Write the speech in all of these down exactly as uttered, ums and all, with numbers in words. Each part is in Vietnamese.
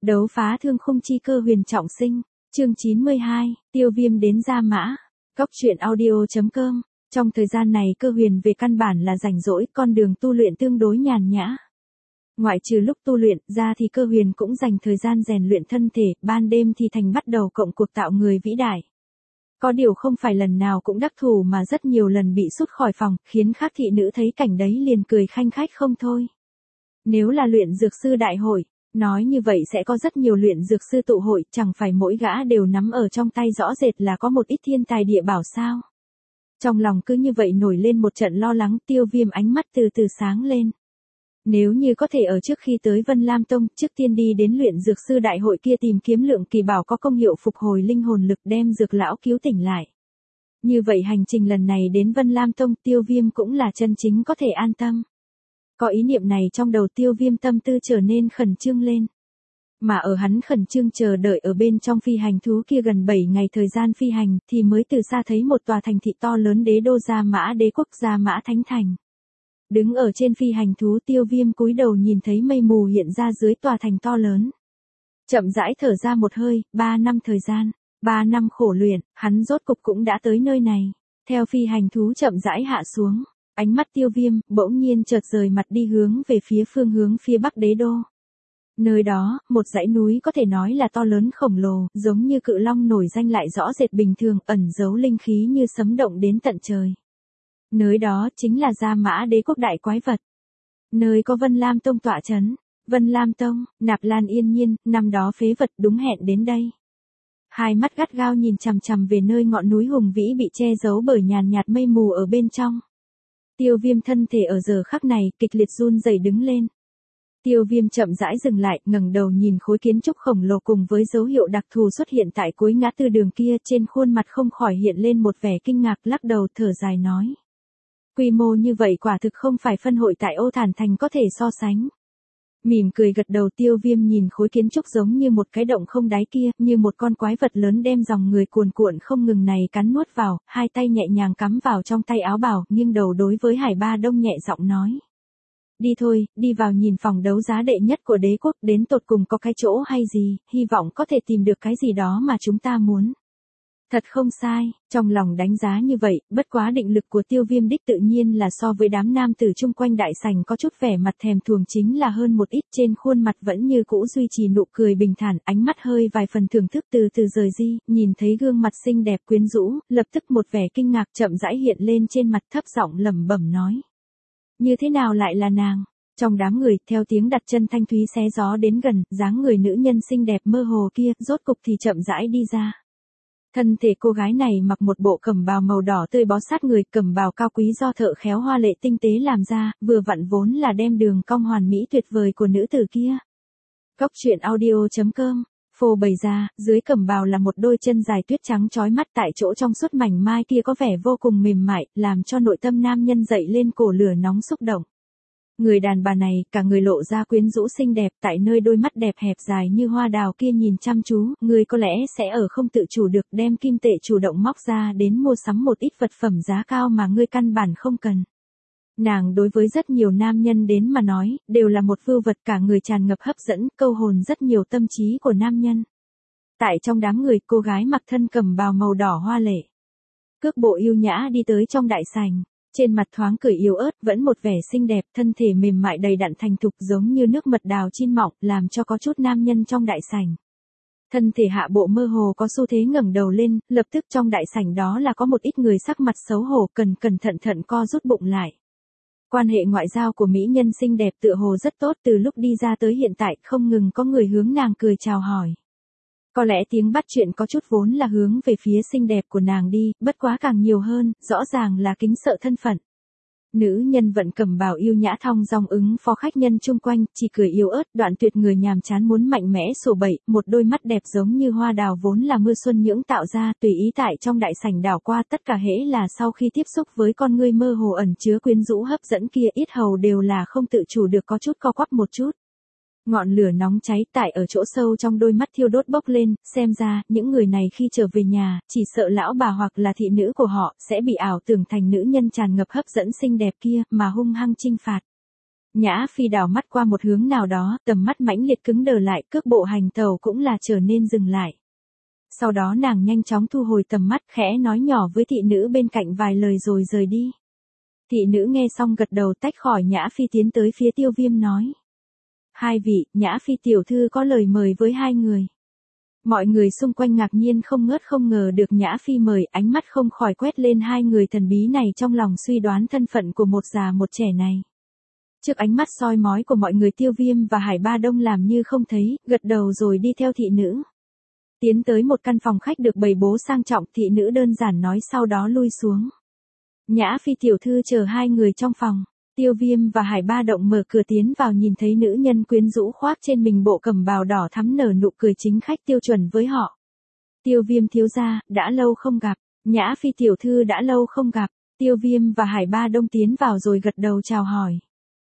Đấu phá thương khung chi cơ huyền trọng sinh, chương chín mươi hai, Tiêu Viêm đến Gia Mã. Cốc truyện audio chấm com. Trong thời gian này cơ huyền về căn bản là rảnh rỗi, con đường tu luyện tương đối nhàn nhã. Ngoại trừ lúc tu luyện ra thì cơ huyền cũng dành thời gian rèn luyện thân thể, ban đêm thì thành bắt đầu cộng cuộc tạo người vĩ đại. Có điều không phải lần nào cũng đắc thủ mà rất nhiều lần bị sút khỏi phòng, khiến khác thị nữ thấy cảnh đấy liền cười khanh khách không thôi. Nếu là luyện dược sư đại hội, nói như vậy sẽ có rất nhiều luyện dược sư tụ hội, chẳng phải mỗi gã đều nắm ở trong tay rõ rệt là có một ít thiên tài địa bảo sao. Trong lòng cứ như vậy nổi lên một trận lo lắng, Tiêu Viêm ánh mắt từ từ sáng lên. Nếu như có thể ở trước khi tới Vân Lam Tông, trước tiên đi đến luyện dược sư đại hội kia tìm kiếm lượng kỳ bảo có công hiệu phục hồi linh hồn lực đem dược lão cứu tỉnh lại. Như vậy hành trình lần này đến Vân Lam Tông Tiêu Viêm cũng là chân chính có thể an tâm. Có ý niệm này trong đầu Tiêu Viêm tâm tư trở nên khẩn trương lên. Mà ở hắn khẩn trương chờ đợi ở bên trong phi hành thú kia gần bảy ngày thời gian phi hành thì mới từ xa thấy một tòa thành thị to lớn đế đô Gia Mã đế quốc Gia Mã Thánh Thành. Đứng ở trên phi hành thú Tiêu Viêm cúi đầu nhìn thấy mây mù hiện ra dưới tòa thành to lớn. Chậm rãi thở ra một hơi, ba năm thời gian, ba năm khổ luyện, hắn rốt cục cũng đã tới nơi này. Theo phi hành thú chậm rãi hạ xuống, ánh mắt Tiêu Viêm bỗng nhiên chợt rời mặt đi hướng về phía phương hướng phía bắc đế đô. Nơi đó, một dãy núi có thể nói là to lớn khổng lồ, giống như cự long nổi danh lại rõ rệt bình thường, ẩn giấu linh khí như sấm động đến tận trời. Nơi đó chính là Gia Mã đế quốc đại quái vật. Nơi có Vân Lam Tông tọa chấn. Vân Lam Tông, Nạp Lan Yên Nhiên, năm đó phế vật đúng hẹn đến đây. Hai mắt gắt gao nhìn chằm chằm về nơi ngọn núi hùng vĩ bị che giấu bởi nhàn nhạt mây mù ở bên trong. Tiêu Viêm thân thể ở giờ khắc này kịch liệt run rẩy đứng lên. Tiêu Viêm chậm rãi dừng lại, ngẩng đầu nhìn khối kiến trúc khổng lồ cùng với dấu hiệu đặc thù xuất hiện tại cuối ngã tư đường kia, trên khuôn mặt không khỏi hiện lên một vẻ kinh ngạc, lắc đầu thở dài nói. Quy mô như vậy quả thực không phải phân hội tại Ô Thản Thành có thể so sánh. Mỉm cười gật đầu Tiêu Viêm nhìn khối kiến trúc giống như một cái động không đáy kia, như một con quái vật lớn đem dòng người cuồn cuộn không ngừng này cắn nuốt vào, hai tay nhẹ nhàng cắm vào trong tay áo bào, nghiêng đầu đối với Hải Ba Đông nhẹ giọng nói. Đi thôi, đi vào nhìn phòng đấu giá đệ nhất của đế quốc, đến tột cùng có cái chỗ hay gì, hy vọng có thể tìm được cái gì đó mà chúng ta muốn. Thật không sai, trong lòng đánh giá như vậy, bất quá định lực của Tiêu Viêm đích tự nhiên là so với đám nam tử chung quanh đại sảnh có chút vẻ mặt thèm thuồng chính là hơn một ít, trên khuôn mặt vẫn như cũ duy trì nụ cười bình thản, ánh mắt hơi vài phần thưởng thức từ từ rời di, nhìn thấy gương mặt xinh đẹp quyến rũ, lập tức một vẻ kinh ngạc chậm rãi hiện lên trên mặt, thấp giọng lẩm bẩm nói. Như thế nào lại là nàng? Trong đám người, theo tiếng đặt chân thanh thúy xé gió đến gần, dáng người nữ nhân xinh đẹp mơ hồ kia, rốt cục thì chậm rãi đi ra. Thân thể cô gái này mặc một bộ cẩm bào màu đỏ tươi bó sát người, cẩm bào cao quý do thợ khéo hoa lệ tinh tế làm ra, vừa vặn vốn là đem đường cong hoàn mỹ tuyệt vời của nữ tử kia. Cốc truyện audio chấm com, phô bày ra, dưới cẩm bào là một đôi chân dài tuyết trắng chói mắt, tại chỗ trong suốt mảnh mai kia có vẻ vô cùng mềm mại, làm cho nội tâm nam nhân dậy lên cổ lửa nóng xúc động. Người đàn bà này, cả người lộ ra quyến rũ xinh đẹp, tại nơi đôi mắt đẹp hẹp dài như hoa đào kia nhìn chăm chú, người có lẽ sẽ ở không tự chủ được đem kim tệ chủ động móc ra đến mua sắm một ít vật phẩm giá cao mà ngươi căn bản không cần. Nàng đối với rất nhiều nam nhân đến mà nói, đều là một vưu vật, cả người tràn ngập hấp dẫn, câu hồn rất nhiều tâm trí của nam nhân. Tại trong đám người, cô gái mặc thân cẩm bào màu đỏ hoa lệ, cước bộ yêu nhã đi tới trong đại sảnh. Trên mặt thoáng cười yếu ớt, vẫn một vẻ xinh đẹp, thân thể mềm mại đầy đặn thành thục giống như nước mật đào chín mọng, làm cho có chút nam nhân trong đại sảnh. Thân thể hạ bộ mơ hồ có xu thế ngẩng đầu lên, lập tức trong đại sảnh đó là có một ít người sắc mặt xấu hổ, cần cẩn thận thận co rút bụng lại. Quan hệ ngoại giao của mỹ nhân xinh đẹp tựa hồ rất tốt, từ lúc đi ra tới hiện tại không ngừng có người hướng nàng cười chào hỏi. Có lẽ tiếng bắt chuyện có chút vốn là hướng về phía xinh đẹp của nàng đi, bất quá càng nhiều hơn, rõ ràng là kính sợ thân phận. Nữ nhân vận cẩm bào yêu nhã thong dong ứng phó khách nhân chung quanh, chỉ cười yếu ớt, đoạn tuyệt người nhàm chán muốn mạnh mẽ sổ bậy, một đôi mắt đẹp giống như hoa đào vốn là mưa xuân nhưỡng tạo ra, tùy ý tại trong đại sảnh đảo qua, tất cả hễ là sau khi tiếp xúc với con ngươi mơ hồ ẩn chứa quyến rũ hấp dẫn kia, yết hầu đều là không tự chủ được có chút co quắp một chút. Ngọn lửa nóng cháy tại ở chỗ sâu trong đôi mắt thiêu đốt bốc lên, xem ra, những người này khi trở về nhà, chỉ sợ lão bà hoặc là thị nữ của họ, sẽ bị ảo tưởng thành nữ nhân tràn ngập hấp dẫn xinh đẹp kia, mà hung hăng chinh phạt. Nhã Phi đảo mắt qua một hướng nào đó, tầm mắt mãnh liệt cứng đờ lại, cước bộ hành tẩu cũng là trở nên dừng lại. Sau đó nàng nhanh chóng thu hồi tầm mắt, khẽ nói nhỏ với thị nữ bên cạnh vài lời rồi rời đi. Thị nữ nghe xong gật đầu tách khỏi Nhã Phi tiến tới phía Tiêu Viêm nói. Hai vị, Nhã Phi tiểu thư có lời mời với hai người. Mọi người xung quanh ngạc nhiên không ngớt không ngờ được Nhã Phi mời, ánh mắt không khỏi quét lên hai người thần bí này trong lòng suy đoán thân phận của một già một trẻ này. Trước ánh mắt soi mói của mọi người Tiêu Viêm và Hải Ba Đông làm như không thấy, gật đầu rồi đi theo thị nữ. Tiến tới một căn phòng khách được bày bố sang trọng, thị nữ đơn giản nói sau đó lui xuống. Nhã Phi tiểu thư chờ hai người trong phòng. Tiêu Viêm và Hải Ba Động mở cửa tiến vào nhìn thấy nữ nhân quyến rũ khoác trên mình bộ cẩm bào đỏ thắm nở nụ cười chính khách tiêu chuẩn với họ. Tiêu Viêm thiếu gia, đã lâu không gặp. Nhã Phi tiểu thư đã lâu không gặp. Tiêu Viêm và Hải Ba Đông tiến vào rồi gật đầu chào hỏi.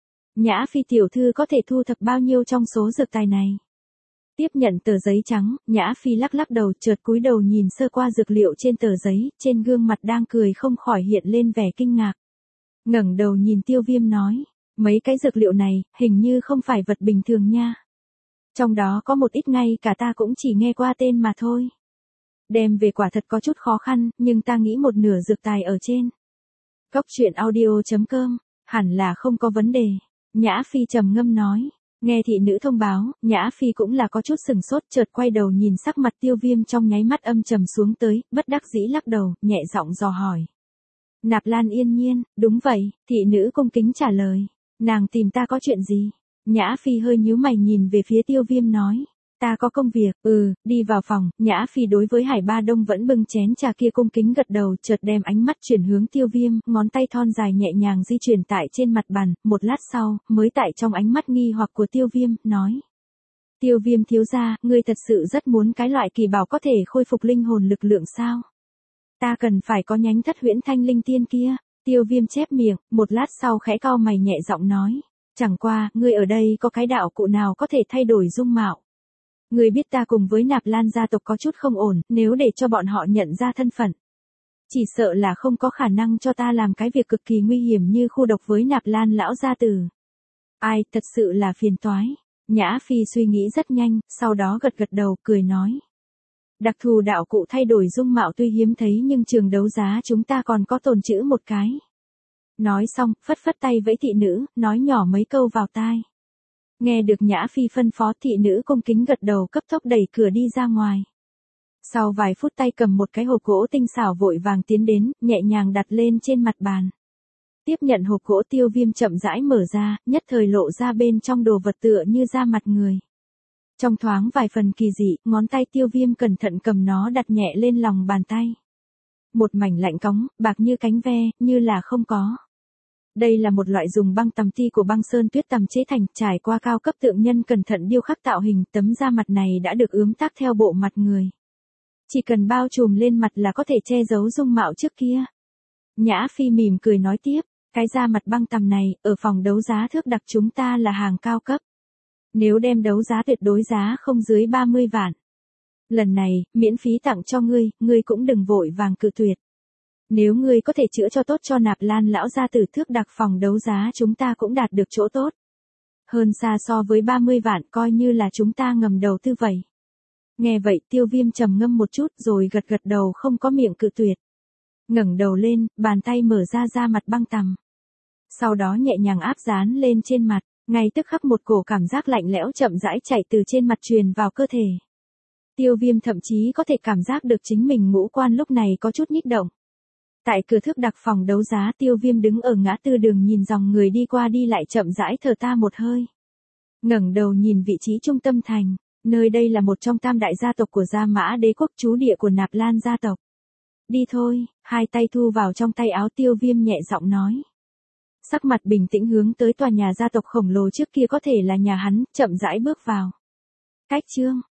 Nhã Phi tiểu thư có thể thu thập bao nhiêu trong số dược tài này? Tiếp nhận tờ giấy trắng, Nhã Phi lắc lắc đầu chợt cúi đầu nhìn sơ qua dược liệu trên tờ giấy, trên gương mặt đang cười không khỏi hiện lên vẻ kinh ngạc. Ngẩng đầu nhìn Tiêu Viêm nói, mấy cái dược liệu này, hình như không phải vật bình thường nha. Trong đó có một ít ngay cả ta cũng chỉ nghe qua tên mà thôi. Đem về quả thật có chút khó khăn, nhưng ta nghĩ một nửa dược tài ở trên Cốc truyện audio chấm com, hẳn là không có vấn đề. Nhã Phi trầm ngâm nói. Nghe thị nữ thông báo, Nhã Phi cũng là có chút sừng sốt, chợt quay đầu nhìn sắc mặt Tiêu Viêm trong nháy mắt âm trầm xuống tới, bất đắc dĩ lắc đầu, nhẹ giọng dò hỏi. Nạp Lan Yên Nhiên, đúng vậy, thị nữ cung kính trả lời. Nàng tìm ta có chuyện gì? Nhã Phi hơi nhíu mày nhìn về phía Tiêu Viêm nói. Ta có công việc, ừ, đi vào phòng. Nhã Phi đối với Hải Ba Đông vẫn bưng chén trà kia cung kính gật đầu, chợt đem ánh mắt chuyển hướng Tiêu Viêm, ngón tay thon dài nhẹ nhàng di chuyển tại trên mặt bàn, một lát sau, mới tại trong ánh mắt nghi hoặc của Tiêu Viêm, nói. Tiêu Viêm thiếu gia, ngươi thật sự rất muốn cái loại kỳ bảo có thể khôi phục linh hồn lực lượng sao? Ta cần phải có nhánh thất huyễn thanh linh tiên kia. Tiêu Viêm chép miệng, một lát sau khẽ cau mày nhẹ giọng nói. Chẳng qua, ngươi ở đây có cái đạo cụ nào có thể thay đổi dung mạo? Ngươi biết ta cùng với Nạp Lan gia tộc có chút không ổn, nếu để cho bọn họ nhận ra thân phận. Chỉ sợ là không có khả năng cho ta làm cái việc cực kỳ nguy hiểm như khu độc với Nạp Lan lão gia tử. Ai, thật sự là phiền toái. Nhã Phi suy nghĩ rất nhanh, sau đó gật gật đầu, cười nói. Đặc thù đạo cụ thay đổi dung mạo tuy hiếm thấy nhưng trường đấu giá chúng ta còn có tồn trữ một cái. Nói xong, phất phất tay với thị nữ, nói nhỏ mấy câu vào tai. Nghe được Nhã Phi phân phó, thị nữ cung kính gật đầu cấp tốc đẩy cửa đi ra ngoài. Sau vài phút tay cầm một cái hộp gỗ tinh xảo vội vàng tiến đến, nhẹ nhàng đặt lên trên mặt bàn. Tiếp nhận hộp gỗ, Tiêu Viêm chậm rãi mở ra, nhất thời lộ ra bên trong đồ vật tựa như da mặt người. Trong thoáng vài phần kỳ dị, ngón tay Tiêu Viêm cẩn thận cầm nó đặt nhẹ lên lòng bàn tay. Một mảnh lạnh cóng, bạc như cánh ve, như là không có. Đây là một loại dùng băng tằm ti của băng sơn tuyết tằm chế thành, trải qua cao cấp tượng nhân cẩn thận điêu khắc tạo hình, tấm da mặt này đã được ướm tác theo bộ mặt người. Chỉ cần bao trùm lên mặt là có thể che giấu dung mạo trước kia. Nhã Phi mỉm cười nói tiếp, cái da mặt băng tằm này, ở phòng đấu giá thước đặc chúng ta là hàng cao cấp. Nếu đem đấu giá tuyệt đối giá không dưới ba mươi vạn. Lần này, miễn phí tặng cho ngươi, ngươi cũng đừng vội vàng cự tuyệt. Nếu ngươi có thể chữa cho tốt cho Nạp Lan lão gia tử, thước đặc phòng đấu giá chúng ta cũng đạt được chỗ tốt. Hơn xa so với ba mươi vạn, coi như là chúng ta ngầm đầu tư vậy. Nghe vậy, Tiêu Viêm trầm ngâm một chút rồi gật gật đầu không có miệng cự tuyệt. Ngẩng đầu lên, bàn tay mở ra da mặt băng tằm. Sau đó nhẹ nhàng áp dán lên trên mặt, ngay tức khắc một cổ cảm giác lạnh lẽo chậm rãi chạy từ trên mặt truyền vào cơ thể. Tiêu Viêm thậm chí có thể cảm giác được chính mình ngũ quan lúc này có chút nhích động. Tại cửa thước đặc phòng đấu giá, Tiêu Viêm đứng ở ngã tư đường nhìn dòng người đi qua đi lại chậm rãi thở ta một hơi. Ngẩng đầu nhìn vị trí trung tâm thành, nơi đây là một trong tam đại gia tộc của Gia Mã Đế quốc, trú địa của Nạp Lan gia tộc. Đi thôi, hai tay thu vào trong tay áo, Tiêu Viêm nhẹ giọng nói. Sắc mặt bình tĩnh hướng tới tòa nhà gia tộc khổng lồ trước kia có thể là nhà hắn, chậm rãi bước vào. Cách chương